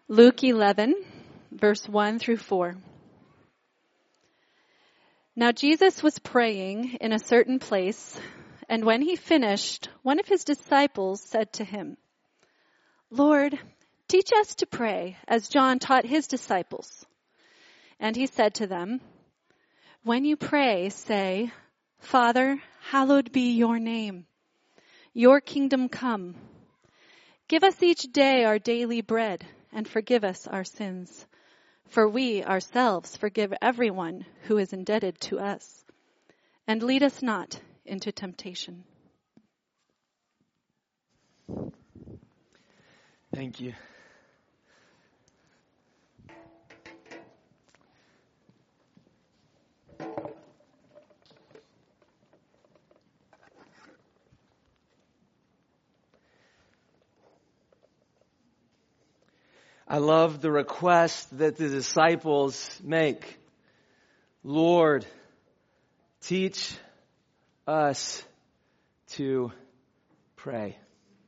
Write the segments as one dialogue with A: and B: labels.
A: Luke 11, verse 1 through 4. Now Jesus was praying in a certain place, and when he finished, one of his disciples said to him, "Lord, teach us to pray, as John taught his disciples." And he said to them, "When you pray, say, 'Father, hallowed be your name. Your kingdom come. Give us each day our daily bread, and forgive us our sins, for we ourselves forgive everyone who is indebted to us. And lead us not into temptation."
B: Thank you. I love the request that the disciples make. Lord, teach us to pray.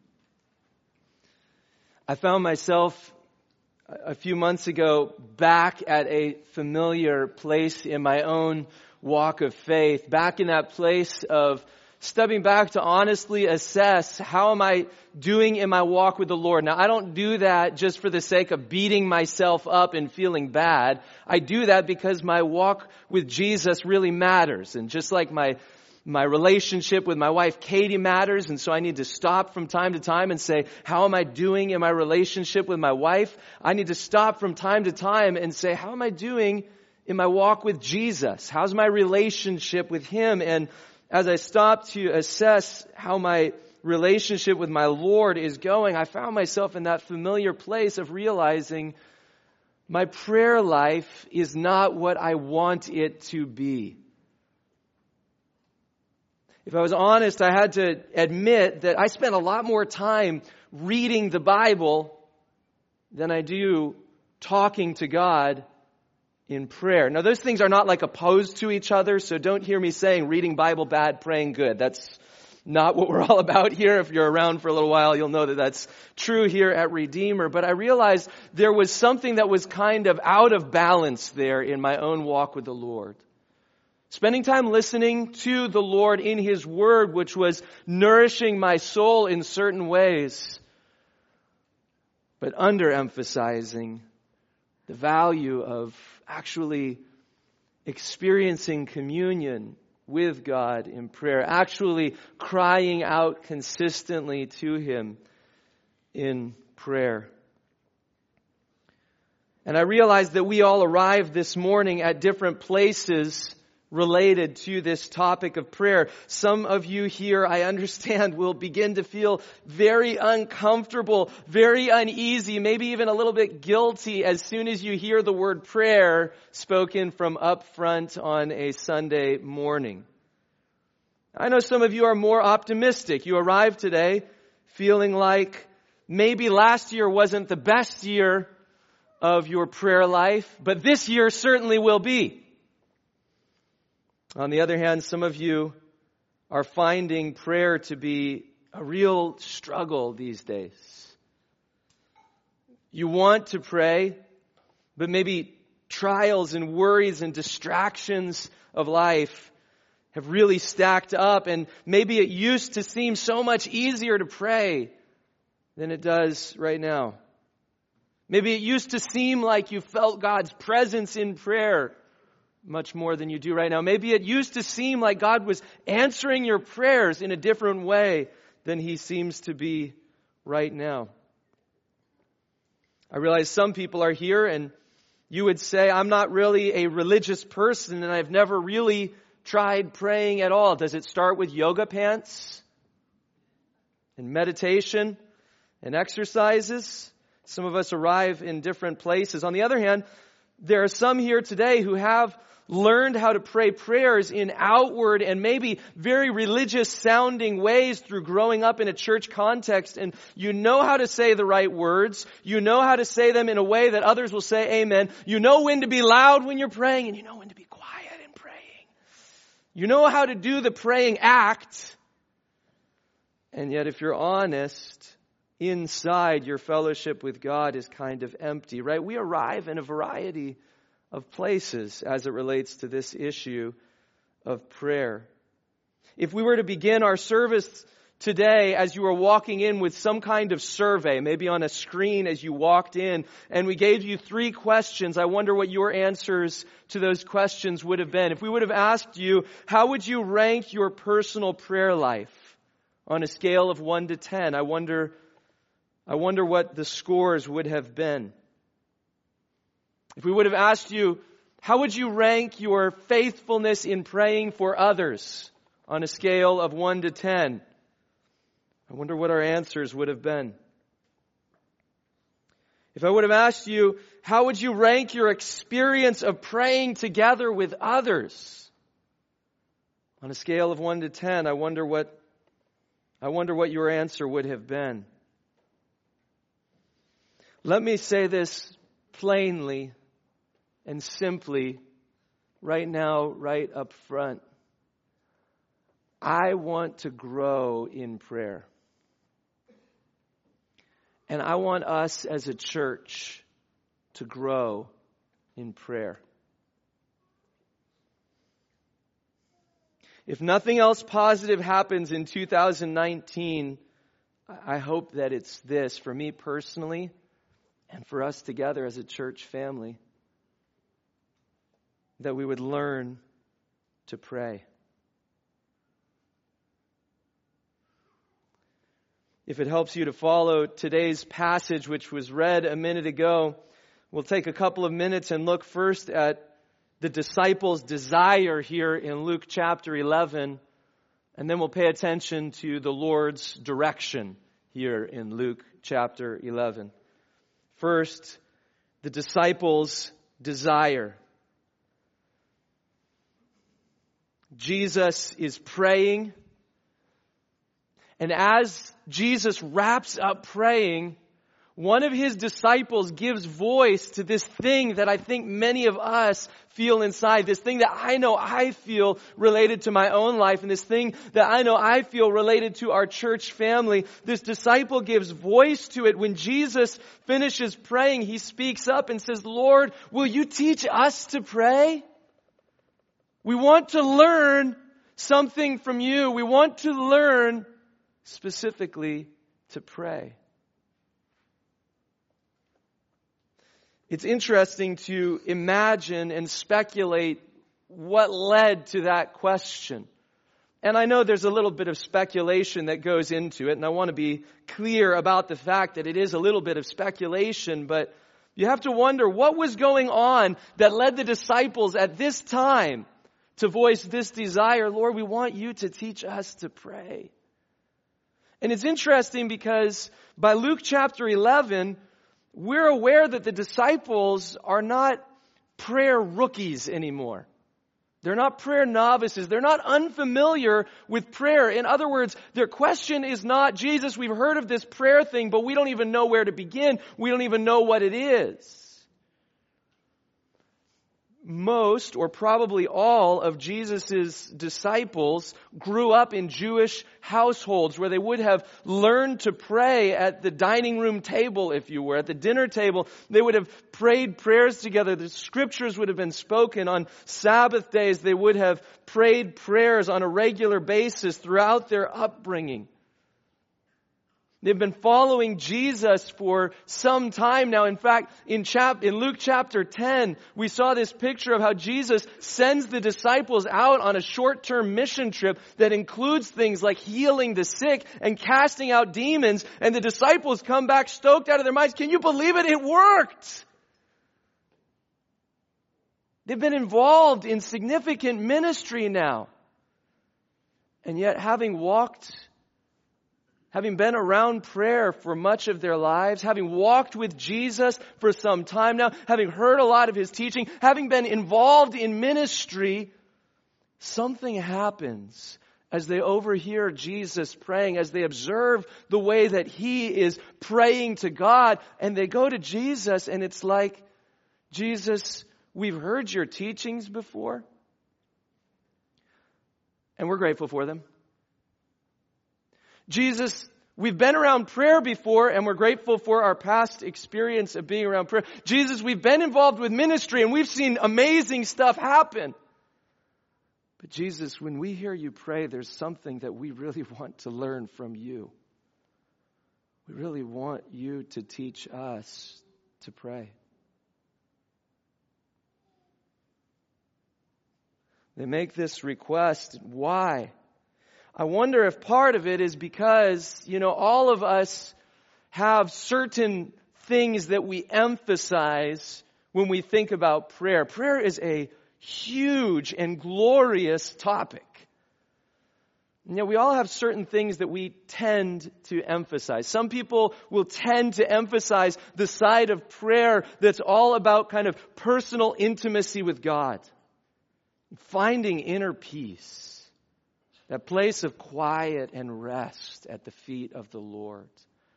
B: I found myself a few months ago back at a familiar place in my own walk of faith, back in that place of stepping back to honestly assess, how am I doing in my walk with the Lord? Now, I don't do that just for the sake of beating myself up and feeling bad. I do that because my walk with Jesus really matters. And just like my relationship with my wife, Katie, matters. And so I need to stop from time to time and say, how am I doing in my relationship with my wife? I need to stop from time to time and say, how am I doing in my walk with Jesus? How's my relationship with Him? And as I stopped to assess how my relationship with my Lord is going, I found myself in that familiar place of realizing my prayer life is not what I want it to be. If I was honest, I had to admit that I spent a lot more time reading the Bible than I do talking to God in prayer. Now, those things are not like opposed to each other, so don't hear me saying reading Bible bad, praying good. That's not what we're all about here. If you're around for a little while, you'll know that that's true here at Redeemer. But I realized there was something that was kind of out of balance there in my own walk with the Lord. Spending time listening to the Lord in His Word, which was nourishing my soul in certain ways, but underemphasizing the value of actually experiencing communion with God in prayer, actually crying out consistently to Him in prayer. And I realized that we all arrived this morning at different places related to this topic of prayer. Some of you here, I understand, will begin to feel very uncomfortable, very uneasy, maybe even a little bit guilty as soon as you hear the word prayer spoken from up front on a Sunday morning. I know some of you are more optimistic. You arrived today feeling like maybe last year wasn't the best year of your prayer life, but this year certainly will be. On the other hand, some of you are finding prayer to be a real struggle these days. You want to pray, but maybe trials and worries and distractions of life have really stacked up, and maybe it used to seem so much easier to pray than it does right now. Maybe it used to seem like you felt God's presence in prayer much more than you do right now. Maybe it used to seem like God was answering your prayers in a different way than He seems to be right now. I realize some people are here and you would say, I'm not really a religious person and I've never really tried praying at all. Does it start with yoga pants and meditation and exercises? Some of us arrive in different places. On the other hand, there are some here today who have learned how to pray prayers in outward and maybe very religious sounding ways through growing up in a church context. And you know how to say the right words. You know how to say them in a way that others will say amen. You know when to be loud when you're praying, and you know when to be quiet in praying. You know how to do the praying act. And yet if you're honest, inside, your fellowship with God is kind of empty, right? We arrive in a variety of places as it relates to this issue of prayer. If we were to begin our service today as you were walking in with some kind of survey, maybe on a screen as you walked in, and we gave you 3 questions, I wonder what your answers to those questions would have been. If we would have asked you, how would you rank your personal prayer life on a scale of 1 to 10? I wonder what the scores would have been. If we would have asked you, how would you rank your faithfulness in praying for others on a scale of 1 to 10? I wonder what our answers would have been. If I would have asked you, how would you rank your experience of praying together with others on a scale of 1 to 10? I wonder what your answer would have been. Let me say this plainly and simply right now, right up front. I want to grow in prayer. And I want us as a church to grow in prayer. If nothing else positive happens in 2019, I hope that it's this, for me personally, and for us together as a church family, that we would learn to pray. If it helps you to follow today's passage, which was read a minute ago, we'll take a couple of minutes and look first at the disciples' desire here in Luke chapter 11, and then we'll pay attention to the Lord's direction here in Luke chapter 11. First, the disciples' desire. Jesus is praying, and as Jesus wraps up praying, one of his disciples gives voice to this thing that I think many of us feel inside, this thing that I know I feel related to my own life, and this thing that I know I feel related to our church family. This disciple gives voice to it. When Jesus finishes praying, he speaks up and says, "Lord, will you teach us to pray? We want to learn something from you. We want to learn specifically to pray." It's interesting to imagine and speculate what led to that question. And I know there's a little bit of speculation that goes into it, and I want to be clear about the fact that it is a little bit of speculation, but you have to wonder what was going on that led the disciples at this time to voice this desire. Lord, we want you to teach us to pray. And it's interesting because by Luke chapter 11, we're aware that the disciples are not prayer rookies anymore. They're not prayer novices. They're not unfamiliar with prayer. In other words, their question is not, Jesus, we've heard of this prayer thing, but we don't even know where to begin. We don't even know what it is. Most, or probably all, of Jesus' disciples grew up in Jewish households where they would have learned to pray at the dining room table, if you were. At the dinner table, they would have prayed prayers together. The scriptures would have been spoken. On Sabbath days, they would have prayed prayers on a regular basis throughout their upbringing. They've been following Jesus for some time now. In fact, in Luke chapter 10, we saw this picture of how Jesus sends the disciples out on a short-term mission trip that includes things like healing the sick and casting out demons. And the disciples come back stoked out of their minds. Can you believe it? It worked! They've been involved in significant ministry now. And yet, having been around prayer for much of their lives, having walked with Jesus for some time now, having heard a lot of his teaching, having been involved in ministry, something happens as they overhear Jesus praying, as they observe the way that he is praying to God, and they go to Jesus, and it's like, Jesus, we've heard your teachings before, and we're grateful for them. Jesus, We've been around prayer before, and we're grateful for our past experience of being around prayer. Jesus, we've been involved with ministry, and we've seen amazing stuff happen. But Jesus, when we hear you pray, there's something that we really want to learn from you. We really want you to teach us to pray. They make this request. Why? I wonder if part of it is because, all of us have certain things that we emphasize when we think about prayer. Prayer is a huge and glorious topic. We all have certain things that we tend to emphasize. Some people will tend to emphasize the side of prayer that's all about kind of personal intimacy with God. Finding inner peace. That place of quiet and rest at the feet of the Lord.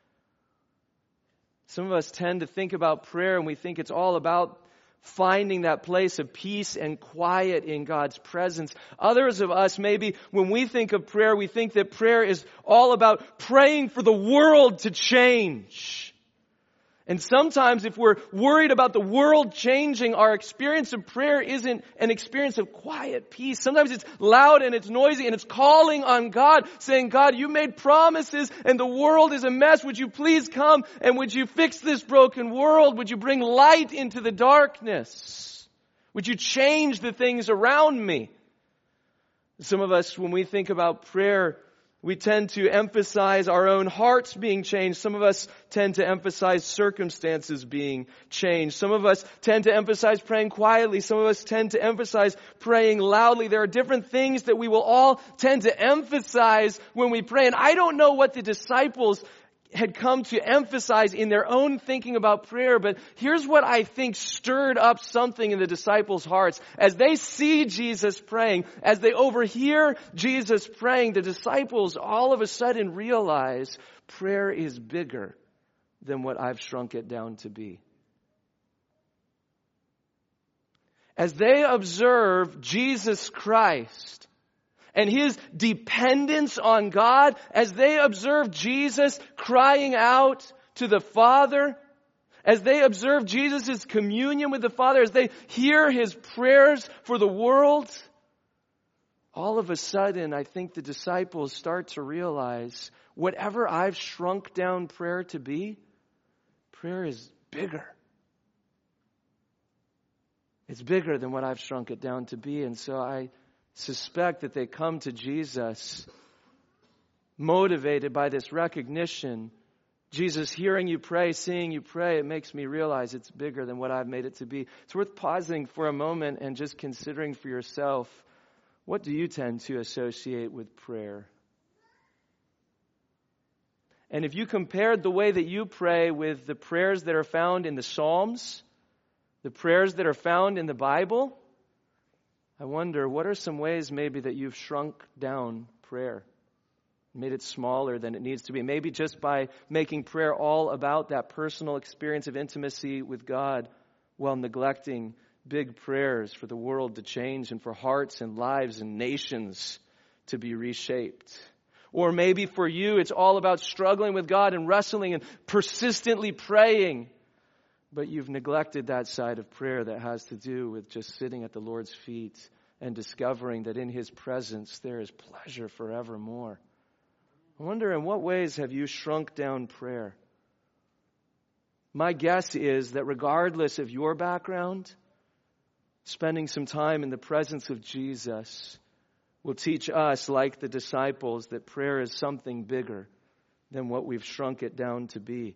B: Some of us tend to think about prayer and we think it's all about finding that place of peace and quiet in God's presence. Others of us, maybe when we think of prayer, we think that prayer is all about praying for the world to change. And sometimes if we're worried about the world changing, our experience of prayer isn't an experience of quiet peace. Sometimes it's loud and it's noisy and it's calling on God, saying, God, you made promises and the world is a mess. Would you please come and would you fix this broken world? Would you bring light into the darkness? Would you change the things around me? Some of us, when we think about prayer, we tend to emphasize our own hearts being changed. Some of us tend to emphasize circumstances being changed. Some of us tend to emphasize praying quietly. Some of us tend to emphasize praying loudly. There are different things that we will all tend to emphasize when we pray. And I don't know what the disciples had come to emphasize in their own thinking about prayer, but here's what I think stirred up something in the disciples' hearts. As they see Jesus praying, as they overhear Jesus praying, the disciples all of a sudden realize prayer is bigger than what I've shrunk it down to be. As they observe Jesus Christ and His dependence on God, as they observe Jesus crying out to the Father, as they observe Jesus' communion with the Father, as they hear His prayers for the world, all of a sudden, I think the disciples start to realize, whatever I've shrunk down prayer to be, prayer is bigger. It's bigger than what I've shrunk it down to be. And so I suspect that they come to Jesus motivated by this recognition. Jesus, hearing you pray, seeing you pray, it makes me realize it's bigger than what I've made it to be. It's worth pausing for a moment and just considering for yourself, what do you tend to associate with prayer? And if you compared the way that you pray with the prayers that are found in the Psalms, the prayers that are found in the Bible, I wonder, what are some ways maybe that you've shrunk down prayer, made it smaller than it needs to be? Maybe just by making prayer all about that personal experience of intimacy with God while neglecting big prayers for the world to change and for hearts and lives and nations to be reshaped. Or maybe for you, it's all about struggling with God and wrestling and persistently praying. But you've neglected that side of prayer that has to do with just sitting at the Lord's feet and discovering that in His presence there is pleasure forevermore. I wonder, in what ways have you shrunk down prayer? My guess is that regardless of your background, spending some time in the presence of Jesus will teach us, like the disciples, that prayer is something bigger than what we've shrunk it down to be.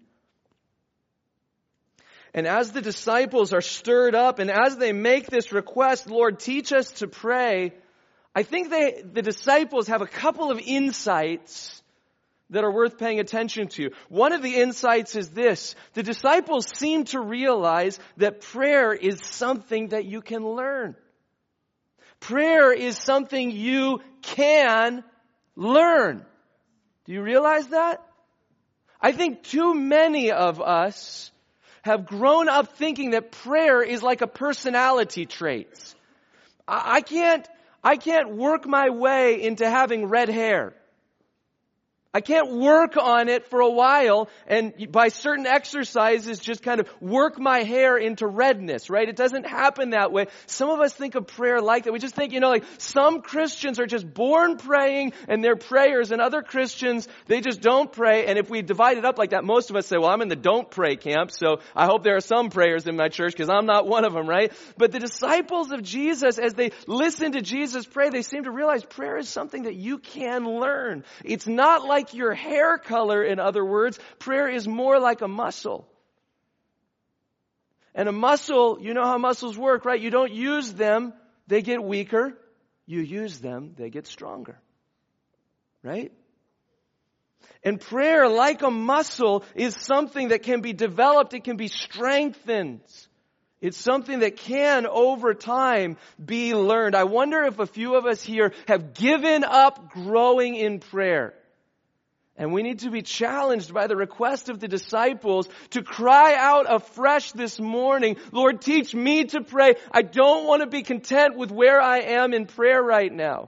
B: And as the disciples are stirred up and as they make this request, Lord, teach us to pray, I think the disciples have a couple of insights that are worth paying attention to. One of the insights is this: the disciples seem to realize that prayer is something that you can learn. Prayer is something you can learn. Do you realize that? I think too many of us have grown up thinking that prayer is like a personality trait. I can't work my way into having red hair. I can't work on it for a while and by certain exercises just kind of work my hair into redness, right? It doesn't happen that way. Some of us think of prayer like that. We just think, like some Christians are just born praying and they're prayers, and other Christians, they just don't pray. And if we divide it up like that, most of us say, well, I'm in the don't pray camp, so I hope there are some prayers in my church because I'm not one of them, right? But the disciples of Jesus, as they listen to Jesus pray, they seem to realize prayer is something that you can learn. It's not like your hair color, in other words. Prayer is more like a muscle. And a muscle, you know how muscles work, right? You don't use them, they get weaker. You use them, they get stronger. Right? And prayer, like a muscle, is something that can be developed, it can be strengthened. It's something that can, over time, be learned. I wonder if a few of us here have given up growing in prayer. And we need to be challenged by the request of the disciples to cry out afresh this morning, Lord, teach me to pray. I don't want to be content with where I am in prayer right now.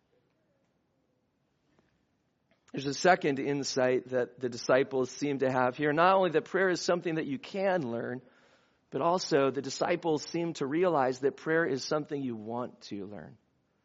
B: There's a second insight that the disciples seem to have here. Not only that prayer is something that you can learn, but also the disciples seem to realize that prayer is something you want to learn.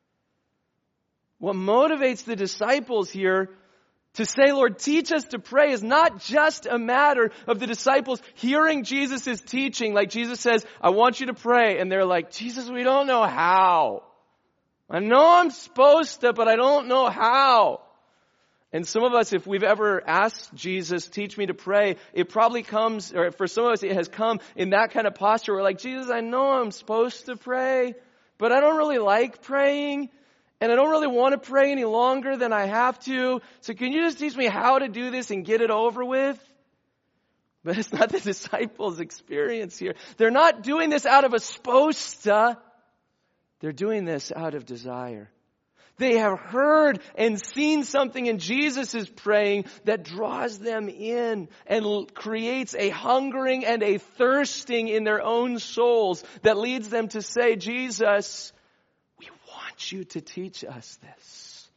B: What motivates the disciples here to say, Lord, teach us to pray is not just a matter of the disciples hearing Jesus' teaching. Like Jesus says, I want you to pray. And they're like, Jesus, we don't know how. I know I'm supposed to, but I don't know how. And some of us, if we've ever asked Jesus, teach me to pray, it probably comes, or for some of us, it has come in that kind of posture. We're like, Jesus, I know I'm supposed to pray, but I don't really like praying. And I don't really want to pray any longer than I have to. So can you just teach me how to do this and get it over with? But it's not the disciples' experience here. They're not doing this out of a supposed to. They're doing this out of desire. They have heard and seen something in Jesus' praying that draws them in and creates a hungering and a thirsting in their own souls that leads them to say, Jesus, you to teach us this.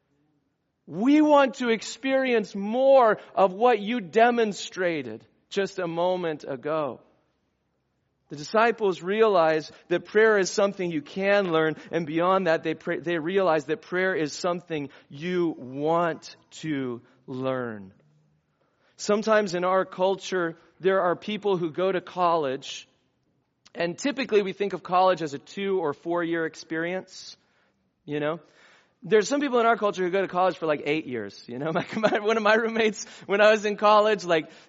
B: We want to experience more of what you demonstrated just a moment ago. The disciples realize that prayer is something you can learn, and beyond that, they realize that prayer is something you want to learn. Sometimes in our culture, there are people who go to college, and typically we think of college as a 2 or 4 year experience. You know, there's some people in our culture who go to college for like 8 years. You know, one of my roommates, when I was in college,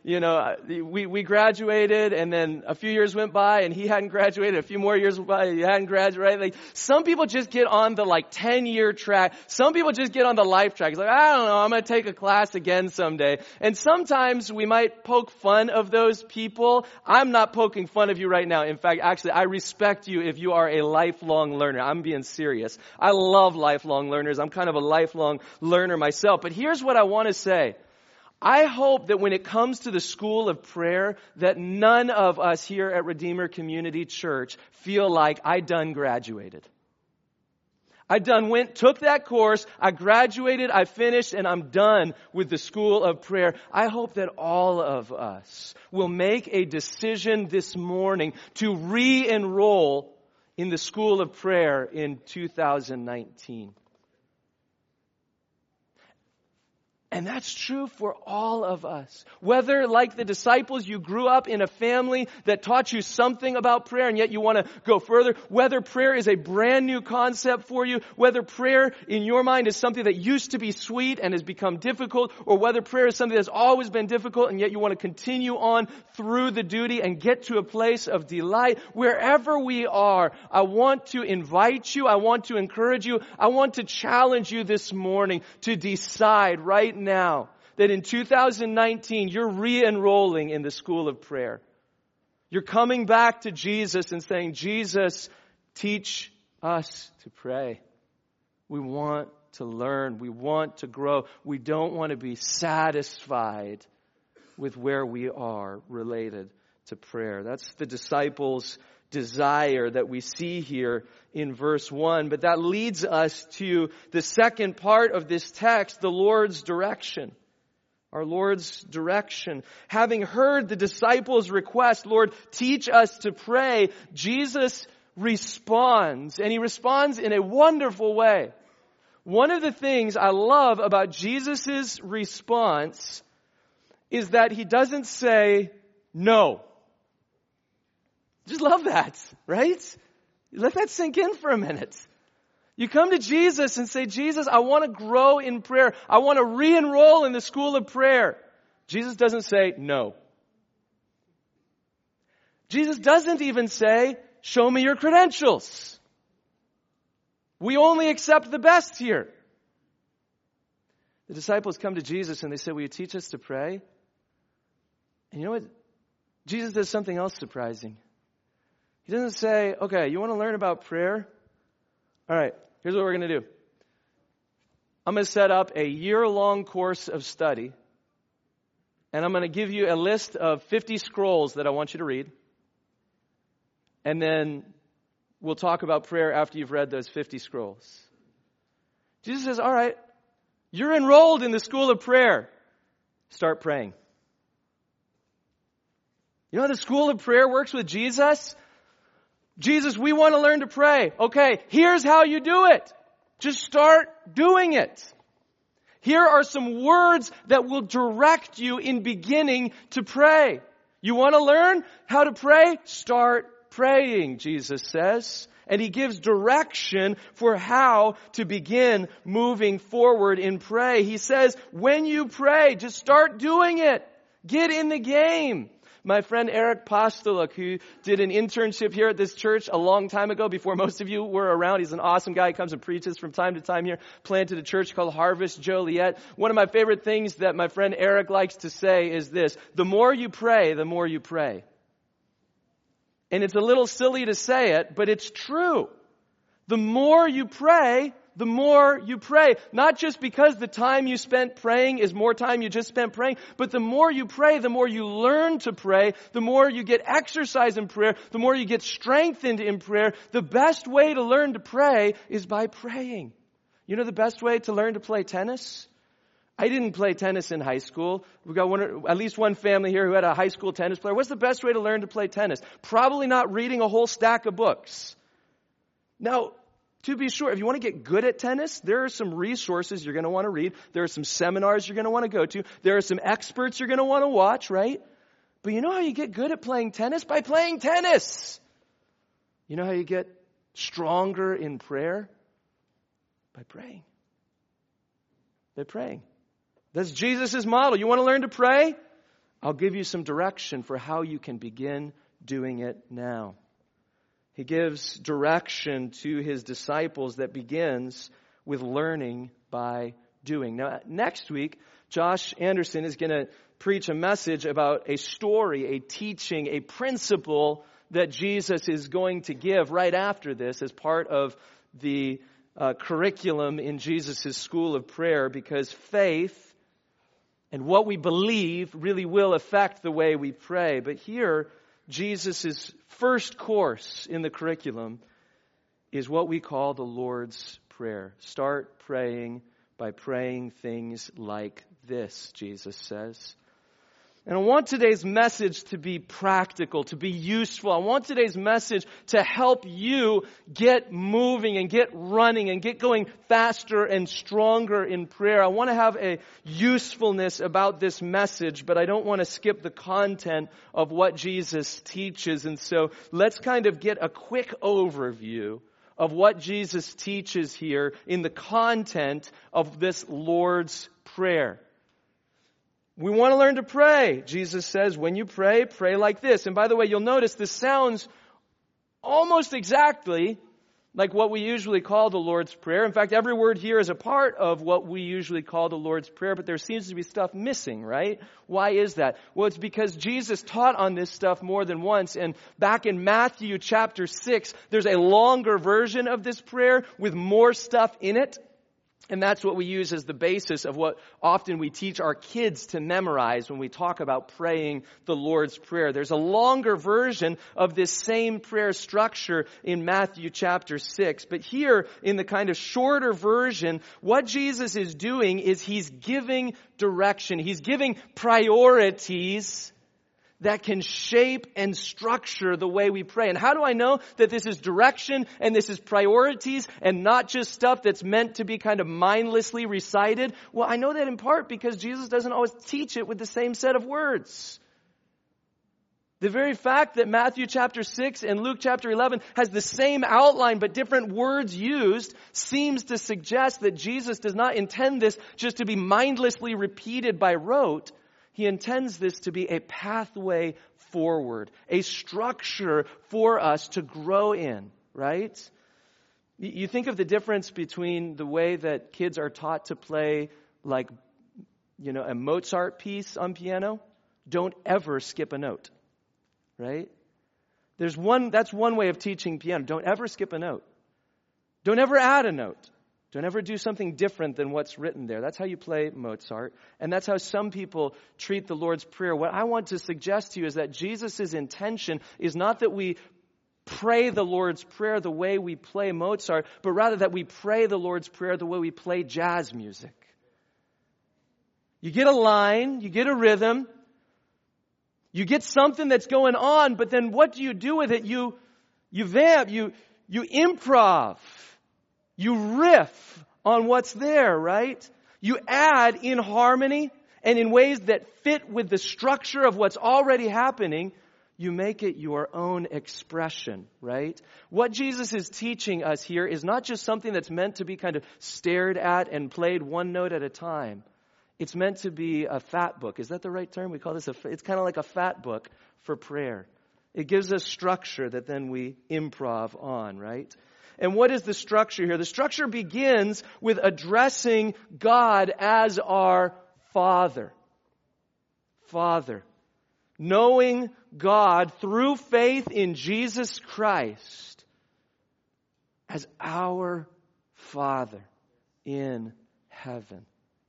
B: we graduated and then a few years went by and he hadn't graduated. A few more years went by, he hadn't graduated. Like, some people just get on the 10-year track. Some people just get on the life track. It's like, I don't know, I'm going to take a class again someday. And sometimes we might poke fun of those people. I'm not poking fun of you right now. In fact, actually, I respect you if you are a lifelong learner. I'm being serious. I love lifelong learners. I'm kind of a lifelong learner myself. But here's what I want to say. I hope that when it comes to the school of prayer, that none of us here at Redeemer Community Church feel like I done graduated. Took that course, I graduated, I finished, and I'm done with the school of prayer. I hope that all of us will make a decision this morning to re-enroll in the school of prayer in 2019. And that's true for all of us. Whether, like the disciples, you grew up in a family that taught you something about prayer and yet you want to go further. Whether prayer is a brand new concept for you. Whether prayer in your mind is something that used to be sweet and has become difficult. Or whether prayer is something that's always been difficult and yet you want to continue on through the duty and get to a place of delight. Wherever we are, I want to invite you. I want to encourage you. I want to challenge you this morning to decide right now that in 2019 you're re-enrolling in the school of prayer. You're coming back to Jesus and saying, Jesus, teach us to pray. We want to learn. We want to grow. We don't want to be satisfied with where we are related to prayer. That's the disciples' desire that we see here in verse 1. But that leads us to the second part of this text, the Lord's direction. our Lord's direction. Having heard the disciples' request, Lord, teach us to pray, Jesus responds, and he responds in a wonderful way. One of the things I love about Jesus' response is that he doesn't say no. Just love that, right? Let that sink in for a minute. You come to Jesus and say, Jesus, I want to grow in prayer. I want to re-enroll in the school of prayer. Jesus doesn't say no. Jesus doesn't even say, show me your credentials. We only accept the best here. The disciples come to Jesus and they say, will you teach us to pray? And you know what? Jesus does something else surprising. He doesn't say, okay, you want to learn about prayer? All right, here's what we're going to do. I'm going to set up a year-long course of study, and I'm going to give you a list of 50 scrolls that I want you to read. And then we'll talk about prayer after you've read those 50 scrolls. Jesus says, all right, you're enrolled in the school of prayer. Start praying. You know how the school of prayer works with Jesus? Jesus, we want to learn to pray. Okay, here's how you do it. Just start doing it. Here are some words that will direct you in beginning to pray. You want to learn how to pray? Start praying, Jesus says. And he gives direction for how to begin moving forward in pray. He says, when you pray, just start doing it. Get in the game. My friend Eric Postoluk, who did an internship here at this church a long time ago, before most of you were around. He's an awesome guy. He comes and preaches from time to time here. Planted a church called Harvest Joliet. One of my favorite things that my friend Eric likes to say is this: the more you pray, the more you pray. And it's a little silly to say it, but it's true. The more you pray, the more you pray. Not just because the time you spent praying is more time you just spent praying, but the more you pray, the more you learn to pray, the more you get exercise in prayer, the more you get strengthened in prayer. The best way to learn to pray is by praying. You know the best way to learn to play tennis? I didn't play tennis in high school. We've got at least one family here who had a high school tennis player. What's the best way to learn to play tennis? Probably not reading a whole stack of books. Now, to be sure, if you want to get good at tennis, there are some resources you're going to want to read. There are some seminars you're going to want to go to. There are some experts you're going to want to watch, right? But you know how you get good at playing tennis? By playing tennis. You know how you get stronger in prayer? By praying. By praying. That's Jesus' model. You want to learn to pray? I'll give you some direction for how you can begin doing it now. He gives direction to his disciples that begins with learning by doing. Now, next week, Josh Anderson is going to preach a message about a story, a teaching, a principle that Jesus is going to give right after this as part of the curriculum in Jesus' school of prayer, because faith and what we believe really will affect the way we pray. But here, Jesus' first course in the curriculum is what we call the Lord's Prayer. Start praying by praying things like this, Jesus says. And I want today's message to be practical, to be useful. I want today's message to help you get moving and get running and get going faster and stronger in prayer. I want to have a usefulness about this message, but I don't want to skip the content of what Jesus teaches. And so let's kind of get a quick overview of what Jesus teaches here in the content of this Lord's Prayer. We want to learn to pray. Jesus says, when you pray, pray like this. And by the way, you'll notice this sounds almost exactly like what we usually call the Lord's Prayer. In fact, every word here is a part of what we usually call the Lord's Prayer, but there seems to be stuff missing, right? Why is that? Well, it's because Jesus taught on this stuff more than once. And back in Matthew chapter 6, there's a longer version of this prayer with more stuff in it. And that's what we use as the basis of what often we teach our kids to memorize when we talk about praying the Lord's Prayer. There's a longer version of this same prayer structure in Matthew chapter 6. But here, in the kind of shorter version, what Jesus is doing is he's giving direction. He's giving priorities that can shape and structure the way we pray. And how do I know that this is direction and this is priorities and not just stuff that's meant to be kind of mindlessly recited? Well, I know that in part because Jesus doesn't always teach it with the same set of words. The very fact that Matthew chapter 6 and Luke chapter 11 has the same outline but different words used seems to suggest that Jesus does not intend this just to be mindlessly repeated by rote. He intends this to be a pathway forward, a structure for us to grow in, right? You think of the difference between the way that kids are taught to play, like, a Mozart piece on piano. Don't ever skip a note, right? That's one way of teaching piano. Don't ever skip a note. Don't ever add a note. Don't ever do something different than what's written there. That's how you play Mozart. And that's how some people treat the Lord's Prayer. What I want to suggest to you is that Jesus' intention is not that we pray the Lord's Prayer the way we play Mozart, but rather that we pray the Lord's Prayer the way we play jazz music. You get a line, you get a rhythm, you get something that's going on, but then what do you do with it? You vamp, you improv. You riff on what's there, right? You add in harmony and in ways that fit with the structure of what's already happening. You make it your own expression, right? What Jesus is teaching us here is not just something that's meant to be kind of stared at and played one note at a time. It's meant to be a fat book. Is that the right term? We call this it's kind of like a fat book for prayer. It gives us structure that then we improv on, right? And what is the structure here? The structure begins with addressing God as our Father. Father. Knowing God through faith in Jesus Christ as our Father in heaven.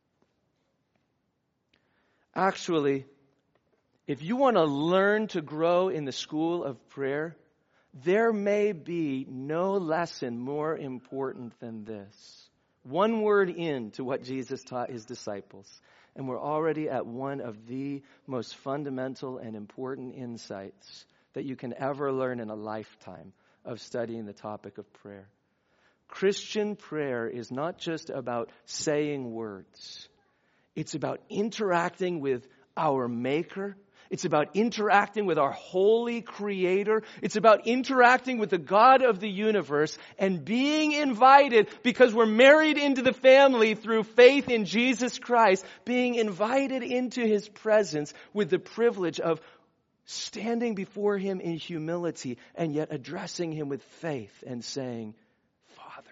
B: Actually, if you want to learn to grow in the school of prayer, there may be no lesson more important than this. One word into what Jesus taught his disciples, and we're already at one of the most fundamental and important insights that you can ever learn in a lifetime of studying the topic of prayer. Christian prayer is not just about saying words. It's about interacting with our Maker. It's about interacting with our holy Creator. It's about interacting with the God of the universe and being invited, because we're married into the family through faith in Jesus Christ, being invited into His presence with the privilege of standing before Him in humility and yet addressing Him with faith and saying, Father.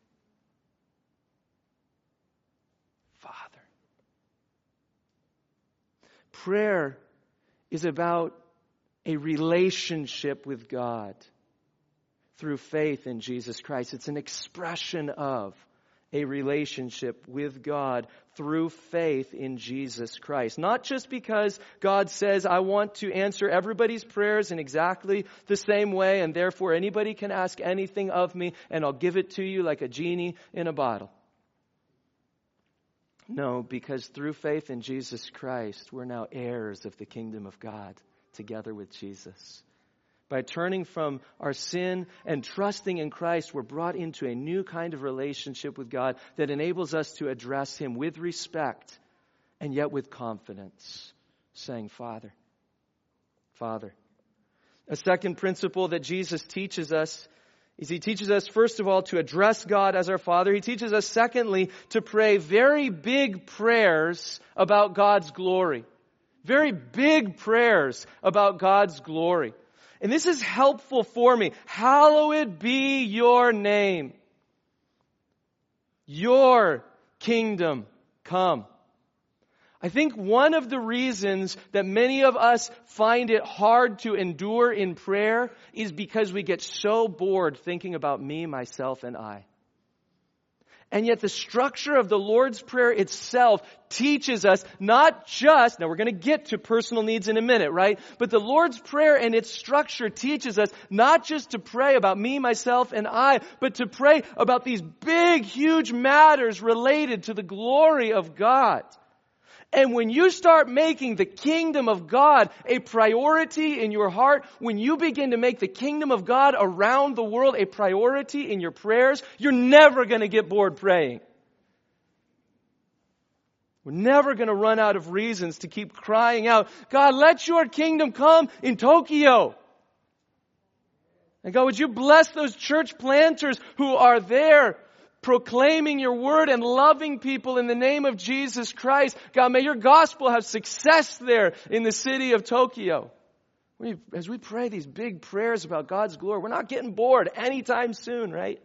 B: Father. Prayer is about a relationship with God through faith in Jesus Christ. It's an expression of a relationship with God through faith in Jesus Christ. Not just because God says, I want to answer everybody's prayers in exactly the same way, and therefore anybody can ask anything of me, and I'll give it to you like a genie in a bottle. No, because through faith in Jesus Christ, we're now heirs of the kingdom of God together with Jesus. By turning from our sin and trusting in Christ, we're brought into a new kind of relationship with God that enables us to address Him with respect and yet with confidence, saying, Father, Father. A second principle that Jesus teaches us is He teaches us, first of all, to address God as our Father. He teaches us, secondly, to pray very big prayers about God's glory. Very big prayers about God's glory. And this is helpful for me. Hallowed be your name. Your kingdom come. I think one of the reasons that many of us find it hard to endure in prayer is because we get so bored thinking about me, myself, and I. And yet the structure of the Lord's Prayer itself teaches us not just, now we're going to get to personal needs in a minute, right? But the Lord's Prayer and its structure teaches us not just to pray about me, myself, and I, but to pray about these big, huge matters related to the glory of God. And when you start making the kingdom of God a priority in your heart, when you begin to make the kingdom of God around the world a priority in your prayers, you're never going to get bored praying. We're never going to run out of reasons to keep crying out, God, let your kingdom come in Tokyo. And God, would you bless those church planters who are there proclaiming your word and loving people in the name of Jesus Christ. God, may your gospel have success there in the city of Tokyo. As we pray these big prayers about God's glory, we're not getting bored anytime soon, right?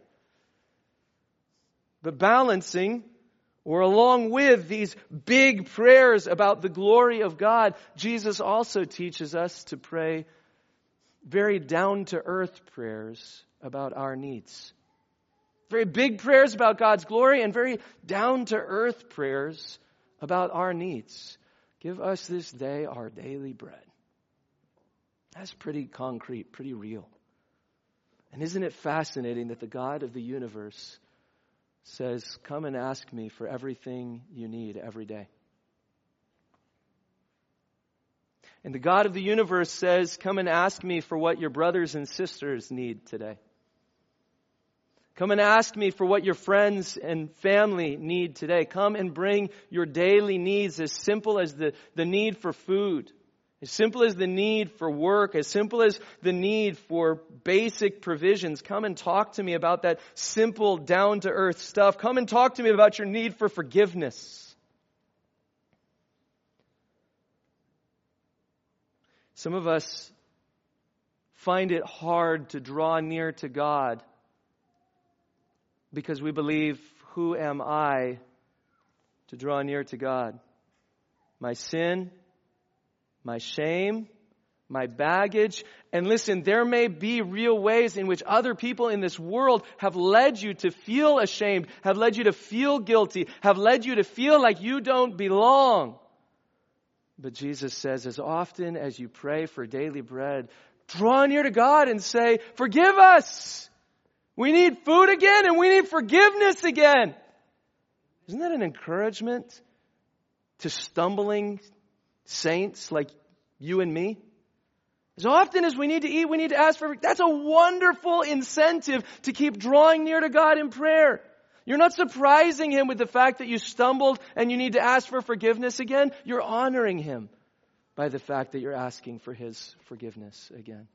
B: But balancing, or along with these big prayers about the glory of God, Jesus also teaches us to pray very down-to-earth prayers about our needs. Very big prayers about God's glory and very down-to-earth prayers about our needs. Give us this day our daily bread. That's pretty concrete, pretty real. And isn't it fascinating that the God of the universe says, come and ask me for everything you need every day. And the God of the universe says, come and ask me for what your brothers and sisters need today. Come and ask me for what your friends and family need today. Come and bring your daily needs, as simple as the need for food, as simple as the need for work, as simple as the need for basic provisions. Come and talk to me about that simple, down-to-earth stuff. Come and talk to me about your need for forgiveness. Some of us find it hard to draw near to God because we believe, who am I to draw near to God? My sin, my shame, my baggage. And listen, there may be real ways in which other people in this world have led you to feel ashamed, have led you to feel guilty, have led you to feel like you don't belong. But Jesus says, as often as you pray for daily bread, draw near to God and say, forgive us. We need food again and we need forgiveness again. Isn't that an encouragement to stumbling saints like you and me? As often as we need to eat, we need to ask for. That's a wonderful incentive to keep drawing near to God in prayer. You're not surprising Him with the fact that you stumbled and you need to ask for forgiveness again. You're honoring Him by the fact that you're asking for His forgiveness again.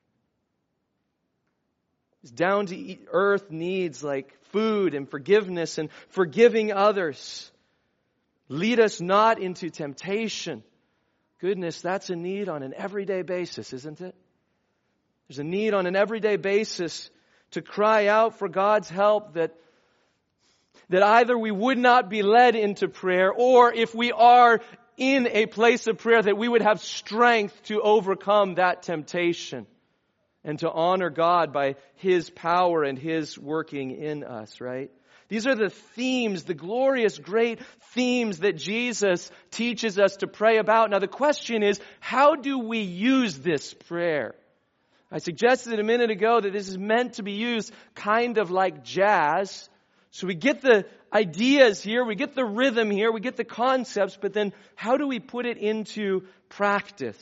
B: Down to earth needs like food and forgiveness and forgiving others. Lead us not into temptation. Goodness, that's a need on an everyday basis, isn't it? There's a need on an everyday basis to cry out for God's help that either we would not be led into prayer, or if we are in a place of prayer, that we would have strength to overcome that temptation and to honor God by His power and His working in us, right? These are the themes, the glorious, great themes that Jesus teaches us to pray about. Now the question is, how do we use this prayer? I suggested a minute ago that this is meant to be used kind of like jazz. So we get the ideas here, we get the rhythm here, we get the concepts, but then how do we put it into practice?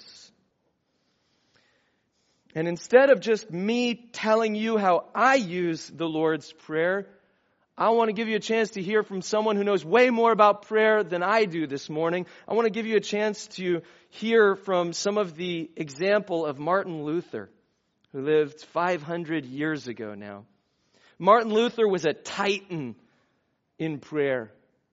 B: And instead of just me telling you how I use the Lord's Prayer, I want to give you a chance to hear from someone who knows way more about prayer than I do this morning. I want to give you a chance to hear from some of the example of Martin Luther, who lived 500 years ago now. Martin Luther was a titan in prayer.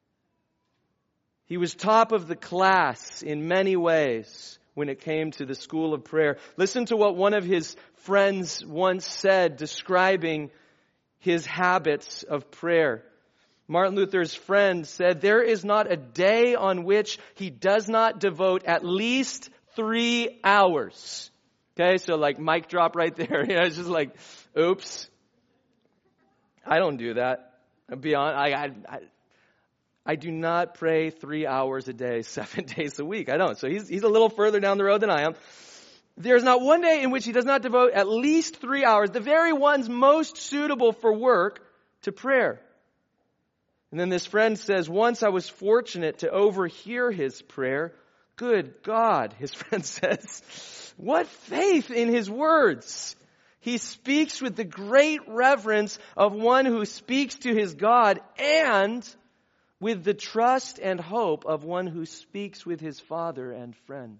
B: He was top of the class in many ways when it came to the school of prayer. Listen to what one of his friends once said describing his habits of prayer. Martin Luther's friend said, there is not a day on which he does not devote at least 3 hours. Okay, so like mic drop right there. It's just like, oops. I don't do that. I do not pray 3 hours a day, 7 days a week. I don't. So he's a little further down the road than I am. There's not one day in which he does not devote at least 3 hours, the very ones most suitable for work, to prayer. And then this friend says, once I was fortunate to overhear his prayer. Good God, his friend says, what faith in his words. He speaks with the great reverence of one who speaks to his God and with the trust and hope of one who speaks with his father and friend.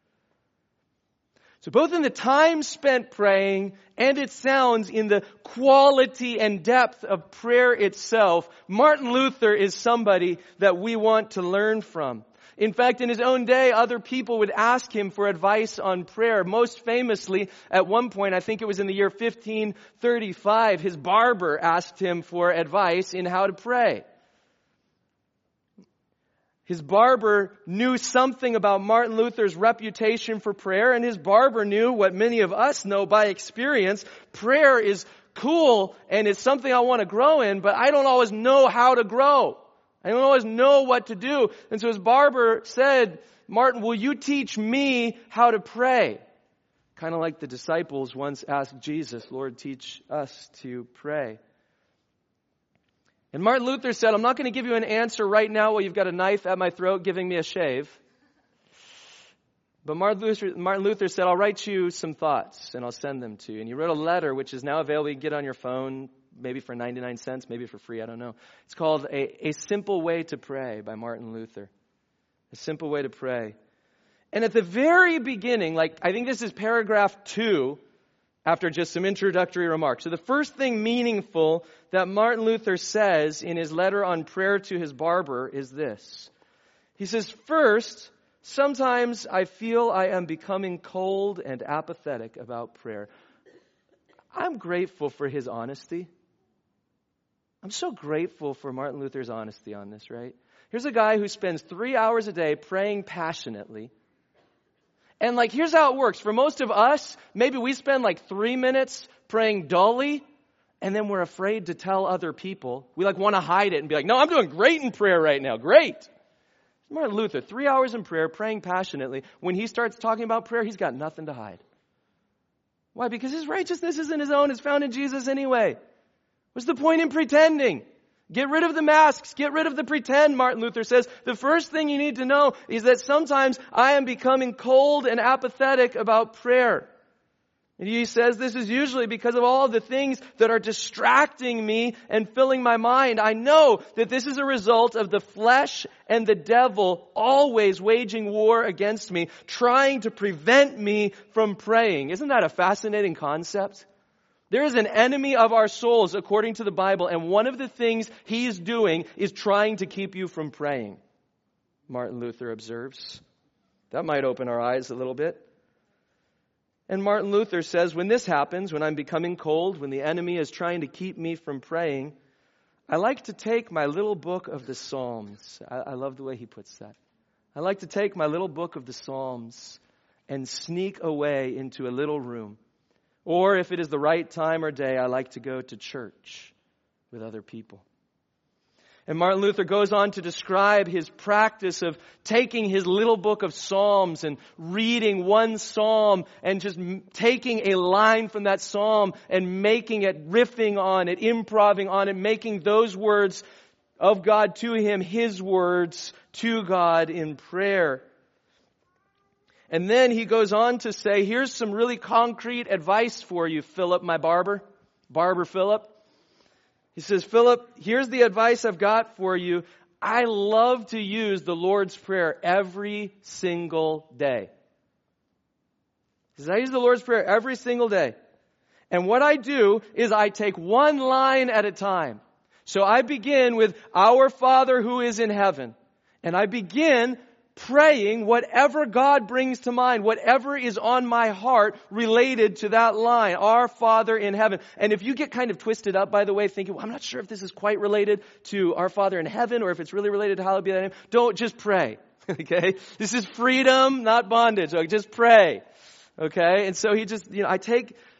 B: So both in the time spent praying and it sounds in the quality and depth of prayer itself, Martin Luther is somebody that we want to learn from. In fact, in his own day, other people would ask him for advice on prayer. Most famously, at one point, I think it was in the year 1535, his barber asked him for advice in how to pray. His barber knew something about Martin Luther's reputation for prayer, and his barber knew what many of us know by experience. Prayer is cool, and it's something I want to grow in, but I don't always know how to grow. I don't always know what to do. And so his barber said, Martin, will you teach me how to pray? Kind of like the disciples once asked Jesus, Lord, teach us to pray. And Martin Luther said, I'm not going to give you an answer right now while you've got a knife at my throat giving me a shave. But Martin Luther said, I'll write you some thoughts and I'll send them to you. And he wrote a letter which is now available. You can get on your phone, maybe for 99 cents, maybe for free, I don't know. It's called A Simple Way to Pray by Martin Luther. A Simple Way to Pray. And at the very beginning, I think this is paragraph 2, after just some introductory remarks. So the first thing meaningful that Martin Luther says in his letter on prayer to his barber is this. He says, first, sometimes I feel I am becoming cold and apathetic about prayer. I'm grateful for his honesty. I'm so grateful for Martin Luther's honesty on this, right? Here's a guy who spends 3 hours a day praying passionately. And here's how it works. For most of us, maybe we spend 3 minutes praying dully, and then we're afraid to tell other people. We want to hide it and be no, I'm doing great in prayer right now. Great. Martin Luther, 3 hours in prayer, praying passionately. When he starts talking about prayer, he's got nothing to hide. Why? Because his righteousness isn't his own. It's found in Jesus anyway. What's the point in pretending? Get rid of the masks. Get rid of the pretend, Martin Luther says. The first thing you need to know is that sometimes I am becoming cold and apathetic about prayer. And he says this is usually because of all the things that are distracting me and filling my mind. I know that this is a result of the flesh and the devil always waging war against me, trying to prevent me from praying. Isn't that a fascinating concept? There is an enemy of our souls, according to the Bible, and one of the things he's doing is trying to keep you from praying, Martin Luther observes. That might open our eyes a little bit. And Martin Luther says, when this happens, when I'm becoming cold, when the enemy is trying to keep me from praying, I like to take my little book of the Psalms. I love the way he puts that. I like to take my little book of the Psalms and sneak away into a little room. Or if it is the right time or day, I like to go to church with other people. And Martin Luther goes on to describe his practice of taking his little book of Psalms and reading one psalm and just taking a line from that psalm and making it, riffing on it, improvising on it, making those words of God to him, his words to God in prayer. And then he goes on to say, here's some really concrete advice for you, Philip, my barber Philip. He says, Philip, here's the advice I've got for you. I love to use the Lord's Prayer every single day. He says, I use the Lord's Prayer every single day. And what I do is I take one line at a time. So I begin with, Our Father who is in heaven. And I begin praying whatever God brings to mind, whatever is on my heart related to that line, Our Father in heaven. And if you get kind of twisted up, by the way, thinking, I'm not sure if this is quite related to Our Father in heaven or if it's really related to hallowed be thy name, don't, just pray. Okay? This is freedom, not bondage. So just pray. Okay? And so he just, I take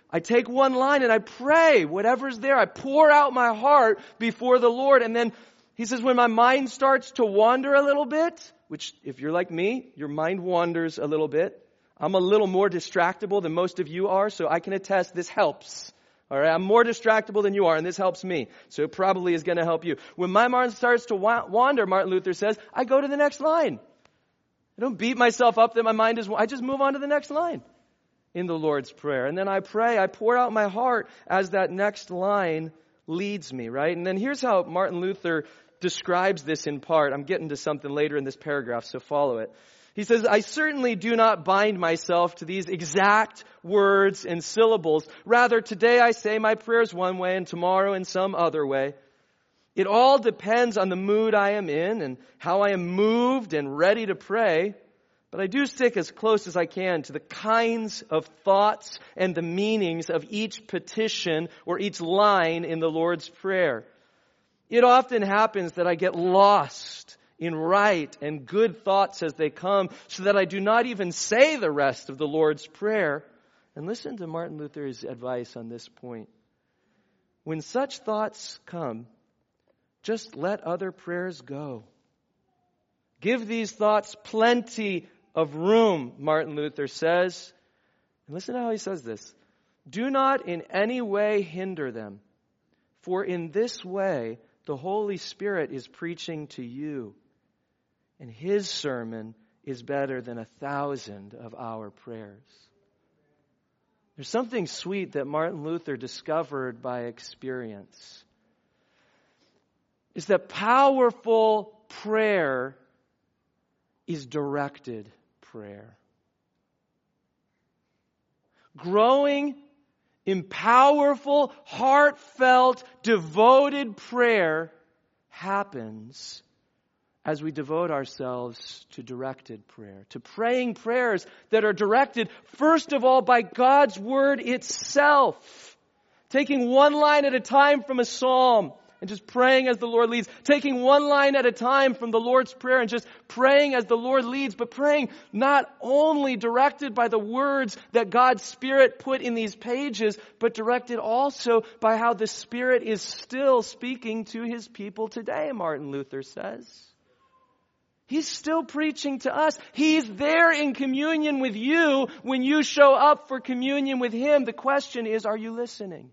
B: I take one line and I pray whatever's there. I pour out my heart before the Lord. And then he says, when my mind starts to wander a little bit, which if you're like me, your mind wanders a little bit. I'm a little more distractible than most of you are, so I can attest this helps. All right, I'm more distractible than you are, and this helps me. So it probably is going to help you. When my mind starts to wander, Martin Luther says, I go to the next line. I don't beat myself up that my mind is, I just move on to the next line in the Lord's Prayer. And then I pray, I pour out my heart as that next line leads me, right? And then here's how Martin Luther describes this in part. I'm getting to something later in this paragraph, so follow it. He says, I certainly do not bind myself to these exact words and syllables. Rather, today I say my prayers one way and tomorrow in some other way. It all depends on the mood I am in and how I am moved and ready to pray. But I do stick as close as I can to the kinds of thoughts and the meanings of each petition or each line in the Lord's Prayer. It often happens that I get lost in right and good thoughts as they come, so that I do not even say the rest of the Lord's Prayer. And listen to Martin Luther's advice on this point. When such thoughts come, just let other prayers go. Give these thoughts plenty of room, Martin Luther says. And listen to how he says this. Do not in any way hinder them, for in this way the Holy Spirit is preaching to you, and His sermon is better than 1,000 of our prayers. There's something sweet that Martin Luther discovered by experience. Is that powerful prayer is directed prayer. Growing in powerful, heartfelt, devoted prayer happens as we devote ourselves to directed prayer, to praying prayers that are directed, first of all, by God's Word itself. Taking one line at a time from a psalm and just praying as the Lord leads. Taking one line at a time from the Lord's Prayer and just praying as the Lord leads, but praying not only directed by the words that God's Spirit put in these pages, but directed also by how the Spirit is still speaking to His people today, Martin Luther says. He's still preaching to us. He's there in communion with you when you show up for communion with Him. The question is, are you listening?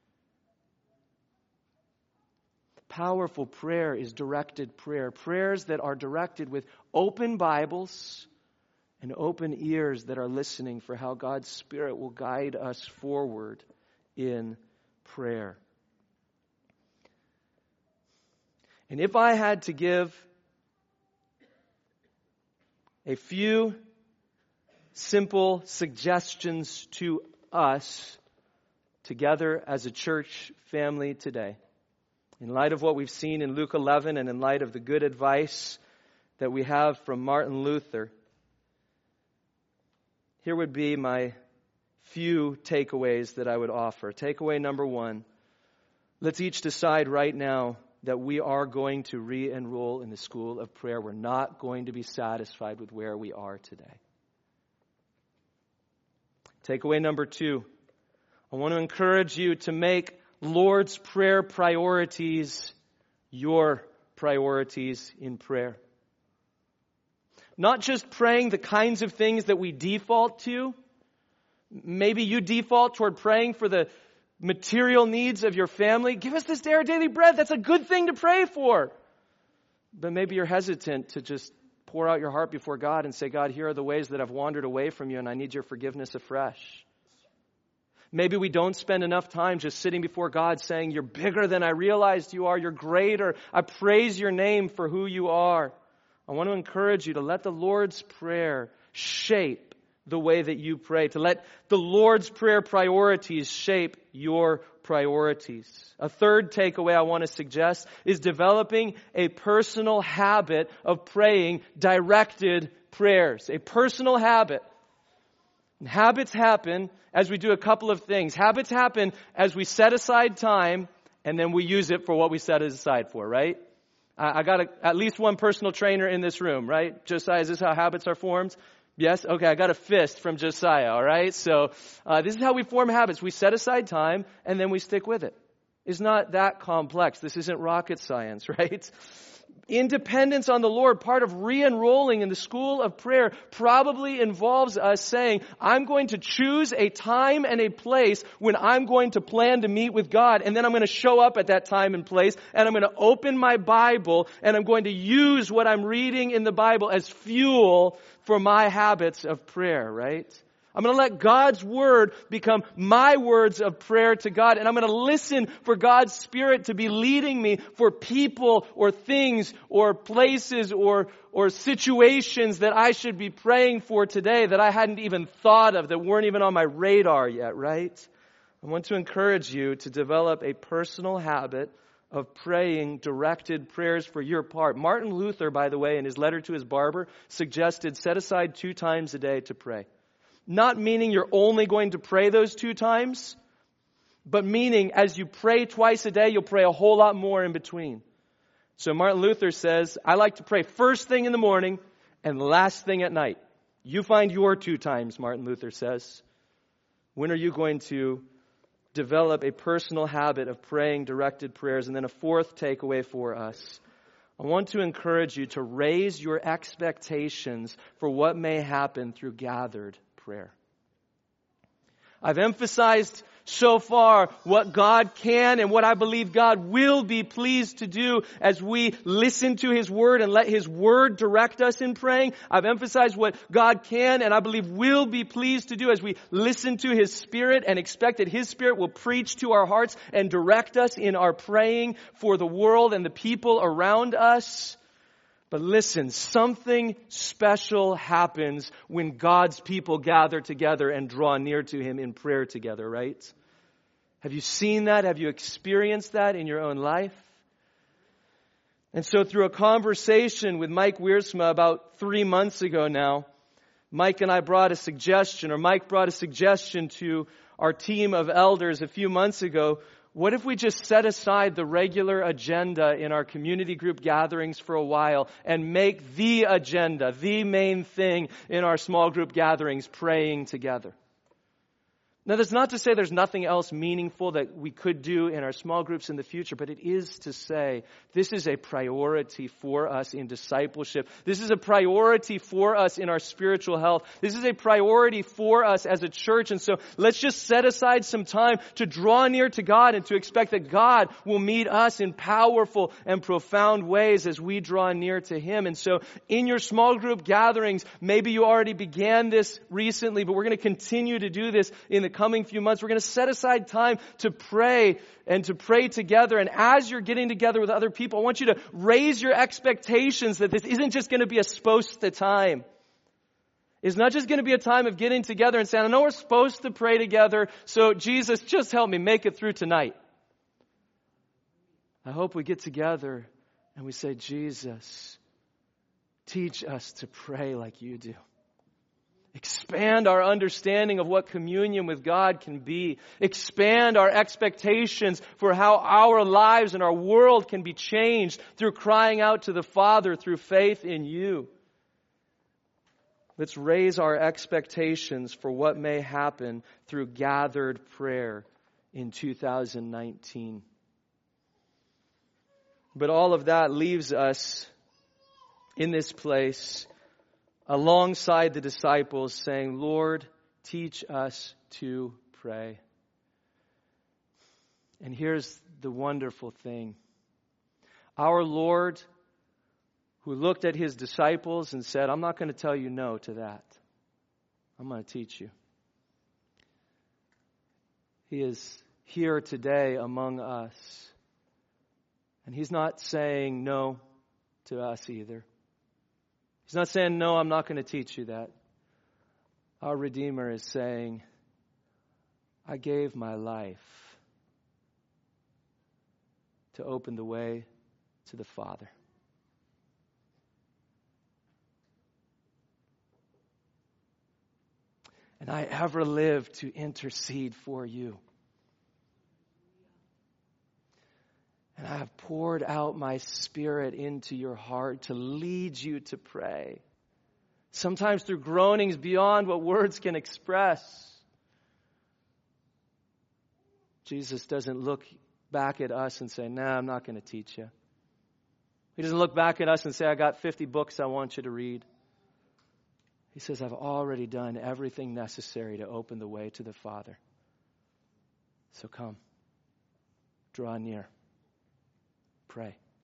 B: Powerful prayer is directed prayer. Prayers that are directed with open Bibles and open ears that are listening for how God's Spirit will guide us forward in prayer. And if I had to give a few simple suggestions to us together as a church family today, in light of what we've seen in Luke 11 and in light of the good advice that we have from Martin Luther, here would be my few takeaways that I would offer. Takeaway number one, let's each decide right now that we are going to re-enroll in the school of prayer. We're not going to be satisfied with where we are today. Takeaway number two, I want to encourage you to make Lord's Prayer priorities your priorities in prayer. Not just praying the kinds of things that we default to. Maybe you default toward praying for the material needs of your family. Give us this day our daily bread. That's a good thing to pray for. But maybe you're hesitant to just pour out your heart before God and say, God, here are the ways that I've wandered away from you and I need your forgiveness afresh. Maybe we don't spend enough time just sitting before God saying, you're bigger than I realized you are. You're greater. I praise your name for who you are. I want to encourage you to let the Lord's Prayer shape the way that you pray, to let the Lord's Prayer priorities shape your priorities. A third takeaway I want to suggest is developing a personal habit of praying directed prayers. A personal habit. And habits happen as we do a couple of things. Habits happen as we set aside time and then we use it for what we set it aside for, right? I got at least one personal trainer in this room, right? Josiah, is this how habits are formed? Yes? Okay, I got a fist from Josiah, all right? So this is how we form habits. We set aside time, and then we stick with it. It's not that complex. This isn't rocket science, right? Independence on the Lord, part of re-enrolling in the school of prayer, probably involves us saying, I'm going to choose a time and a place when I'm going to plan to meet with God, and then I'm going to show up at that time and place, and I'm going to open my Bible, and I'm going to use what I'm reading in the Bible as fuel for my habits of prayer, right? I'm going to let God's Word become my words of prayer to God. And I'm going to listen for God's Spirit to be leading me for people or things or places or situations that I should be praying for today that I hadn't even thought of, that weren't even on my radar yet, right? I want to encourage you to develop a personal habit of praying directed prayers for your part. Martin Luther, by the way, in his letter to his barber, suggested set aside 2 times a day to pray. Not meaning you're only going to pray those 2 times, but meaning as you pray twice a day, you'll pray a whole lot more in between. So Martin Luther says, I like to pray first thing in the morning and last thing at night. You find your 2 times, Martin Luther says. When are you going to develop a personal habit of praying directed prayers? And then a 4th takeaway for us. I want to encourage you to raise your expectations for what may happen through gathered prayer. I've emphasized so far what God can and what I believe God will be pleased to do as we listen to His Word and let His Word direct us in praying. I've emphasized what God can and I believe will be pleased to do as we listen to His Spirit and expect that His Spirit will preach to our hearts and direct us in our praying for the world and the people around us. But listen, something special happens when God's people gather together and draw near to Him in prayer together, right? Have you seen that? Have you experienced that in your own life? And so through a conversation with Mike Wiersma about 3 months ago now, Mike brought a suggestion to our team of elders a few months ago. What if we just set aside the regular agenda in our community group gatherings for a while and make the agenda, the main thing in our small group gatherings, praying together? Now, that's not to say there's nothing else meaningful that we could do in our small groups in the future, but it is to say this is a priority for us in discipleship. This is a priority for us in our spiritual health. This is a priority for us as a church. And so let's just set aside some time to draw near to God and to expect that God will meet us in powerful and profound ways as we draw near to Him. And so in your small group gatherings, maybe you already began this recently, but we're going to continue to do this in the coming few months. We're going to set aside time to pray and to pray together. And as you're getting together with other people, I want you to raise your expectations that this isn't just going to be a supposed to time. It's not just going to be a time of getting together and saying, I know we're supposed to pray together, so Jesus, just help me make it through tonight. I hope we get together and we say, Jesus, teach us to pray like you do. Expand our understanding of what communion with God can be. Expand our expectations for how our lives and our world can be changed through crying out to the Father through faith in you. Let's raise our expectations for what may happen through gathered prayer in 2019. But all of that leaves us in this place alongside the disciples saying, Lord, teach us to pray. And here's the wonderful thing. Our Lord, who looked at His disciples and said, I'm not going to tell you no to that. I'm going to teach you. He is here today among us. And He's not saying no to us either. He's not saying, no, I'm not going to teach you that. Our Redeemer is saying, I gave my life to open the way to the Father. And I ever live to intercede for you. And I have poured out my Spirit into your heart to lead you to pray, sometimes through groanings beyond what words can express. Jesus doesn't look back at us and say, "Nah, I'm not going to teach you." He doesn't look back at us and say, "I got 50 books I want you to read." He says, "I've already done everything necessary to open the way to the Father. So come, draw near, pray."